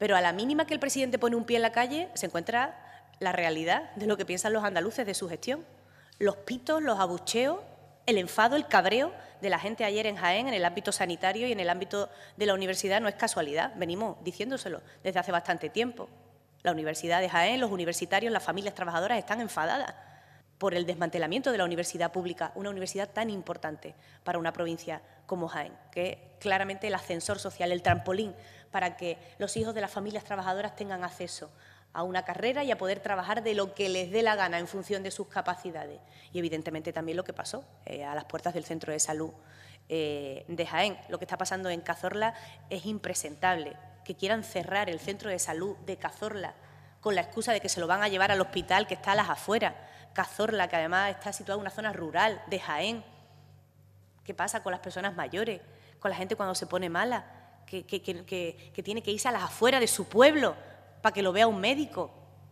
Pero a la mínima que el presidente pone un pie en la calle, se encuentra la realidad de lo que piensan los andaluces de su gestión. Los pitos, los abucheos, el enfado, el cabreo de la gente ayer en Jaén, en el ámbito sanitario y en el ámbito de la universidad, no es casualidad. Venimos diciéndoselo desde hace bastante tiempo. La Universidad de Jaén, los universitarios, las familias trabajadoras están enfadadas por el desmantelamiento de la universidad pública, una universidad tan importante para una provincia como Jaén, que es claramente el ascensor social, el trampolín para que los hijos de las familias trabajadoras tengan acceso a una carrera y a poder trabajar de lo que les dé la gana en función de sus capacidades. Y, evidentemente, también lo que pasó a las puertas del Centro de Salud de Jaén. Lo que está pasando en Cazorla es impresentable. Que quieran cerrar el Centro de Salud de Cazorla con la excusa de que se lo van a llevar al hospital que está a las afueras. Cazorla, que además está situada en una zona rural de Jaén. ¿Qué pasa con las personas mayores? Con la gente cuando se pone mala, que tiene que irse a las afueras de su pueblo para que lo vea un médico.